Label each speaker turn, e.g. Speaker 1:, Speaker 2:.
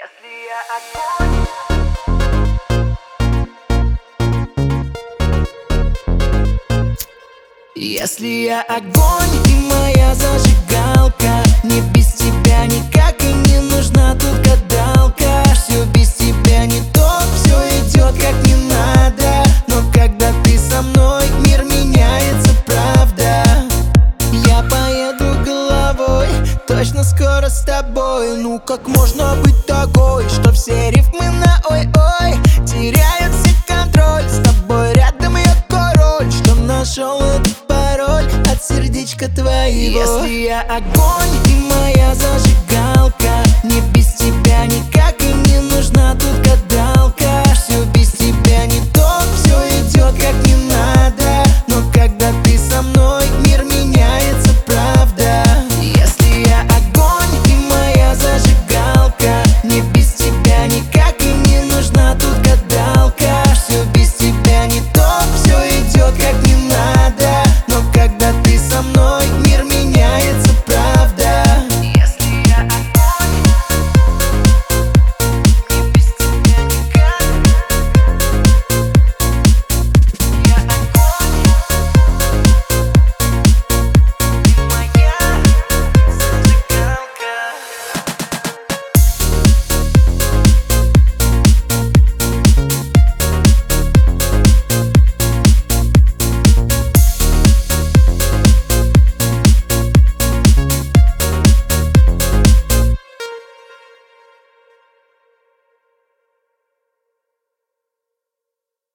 Speaker 1: Если я огонь,
Speaker 2: если я огонь, ты моя зажигалка, мне без тебя никак и не нужна тут гадалка. Все без тебя не то, все идет как не надо, но когда ты со мной, мир меняется, правда. Я поеду головой, точно скоро с тобой. Ну как можно быть такой, что все рифмы на ой-ой теряют все контроль? С тобой рядом я король, что нашел этот пароль от сердечка твоего. Если я огонь, ты моя зажигалка, не